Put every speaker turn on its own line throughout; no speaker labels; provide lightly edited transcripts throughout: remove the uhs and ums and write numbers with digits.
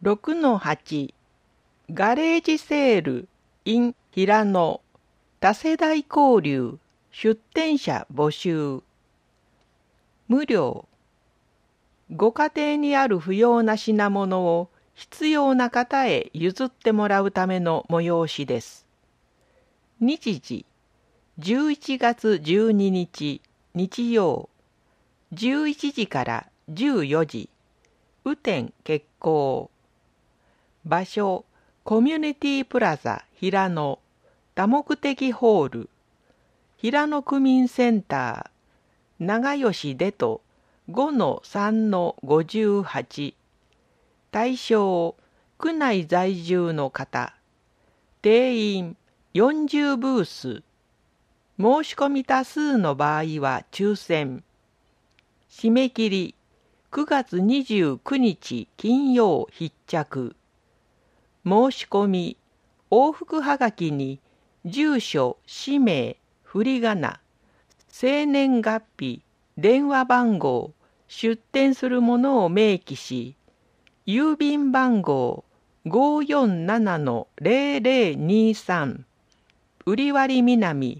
6-8 ガレージセール in 平野多世代交流出店者募集無料ご家庭にある不要な品物を必要な方へ譲ってもらうための催しです。日時11月12日日曜11時から14時雨天決行場所コミュニティプラザ平野多目的ホール平野区民センター長吉でと5-3-58対象区内在住の方定員40ブース申し込み多数の場合は抽選締め切り9月29日金曜必着申し込み往復はがきに住所氏名振り仮名生年月日電話番号出店するものを明記し郵便番号547-0023売り割り南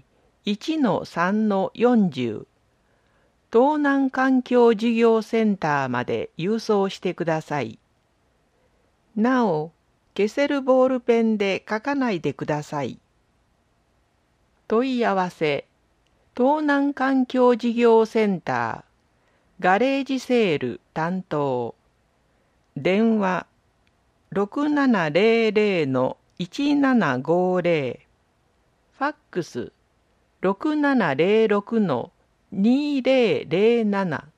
1-3-40東南環境事業センターまで郵送してください。なお、消せるボールペンで書かないでください。問い合わせ、東南環境事業センター、ガレージセール担当、電話6700-1750、ファックス6706-2007